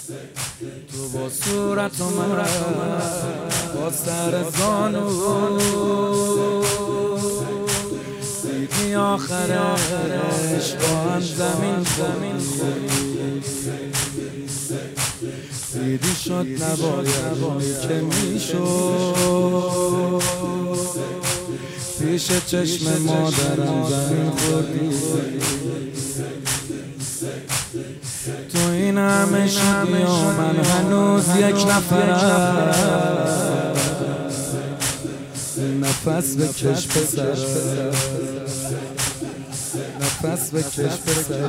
تو با صورت و من با سر زانو دیدی آخرش با هم زمین دیدی شد نباید که میشد پیش چشم مادرم زمین خوردی تو این همه شدی و من هنوز یک نفرم نفس بکش پسر نفس بکش پسر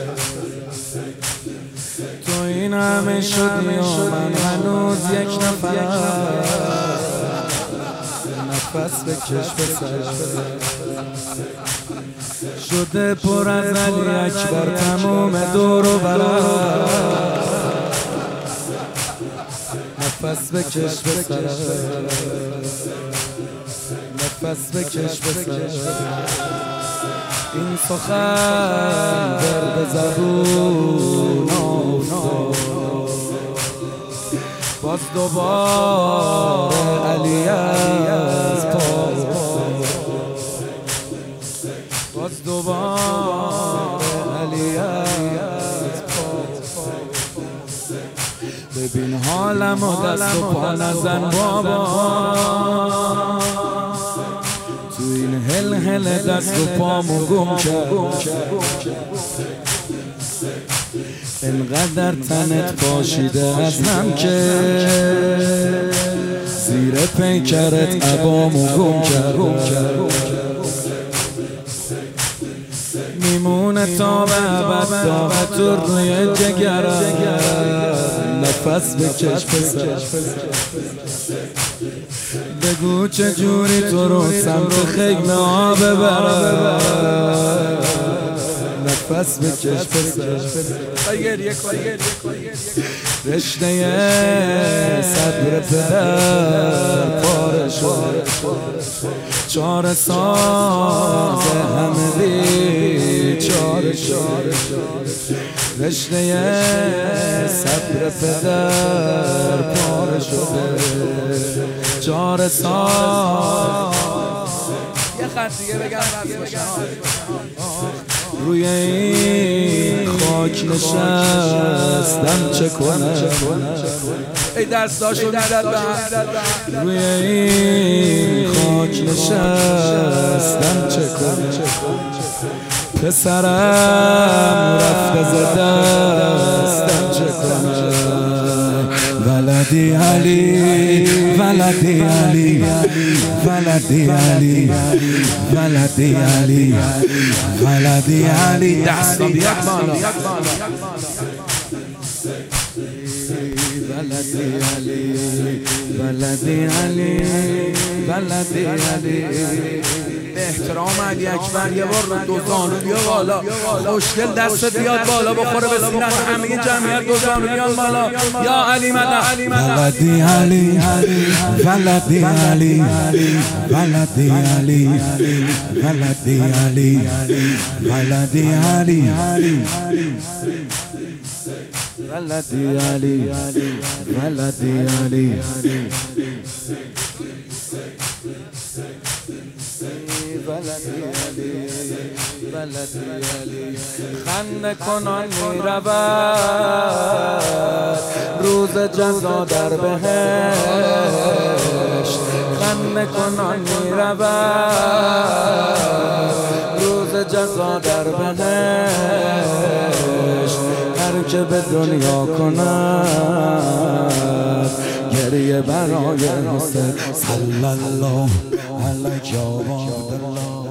تو این همه شدی و من هنوز یک نفرم نفس بکش پسر شده پر از علی اکبر تموم دور و برم نفس بکش پسر نفس بکش پسر این سخن بر به زبون باز دوباره علی از پا باز دوباره علی از پا ببین حالم و دست و پا نزن بابا تو این هل دست و پامو گم کرد انقدر تنت پاشیده از هم که زیر پیکرت عبامو گم کرد میمونه تا به ابد داغت روی جگرم نفس بکش پسر بگو چجوری تو رو سمت خیمه ها ببرم نفس بکش پسر رشته صبر پدر پاره شد چاره ساز همه بیچاره شد رشته صبر پدر پاره شده چاره ساز یه خط دیگه بگم روی این خاک نشستم چه کنم ای دستاشو میداد به هم روی این خاک نشستم چه کنم پسرم رفته ز دستم چه کنم ولدی علی ولدی علی ولدی علی ولدی علی ولدی علی دستا بیاد بالا ولدی علی ولدی علی ولدی علی به احترام علی اکبر یه بار دو زانو بیا بالا خوشگل دست بیاد بالا بخوره به سینت همه جمعیت دو زانو بیان بالا یا علی مدد ولدی علی ولدی علی ولدی علی ولدی علی ولدی علی ولدی علی ولدی علی ولدی علی خنده کنان میرود روز جزا در بهشت خنده کنان میرود روز جزا در بهشت هر که به دنیا کند گریه برای حسین صلی الله علیه و آله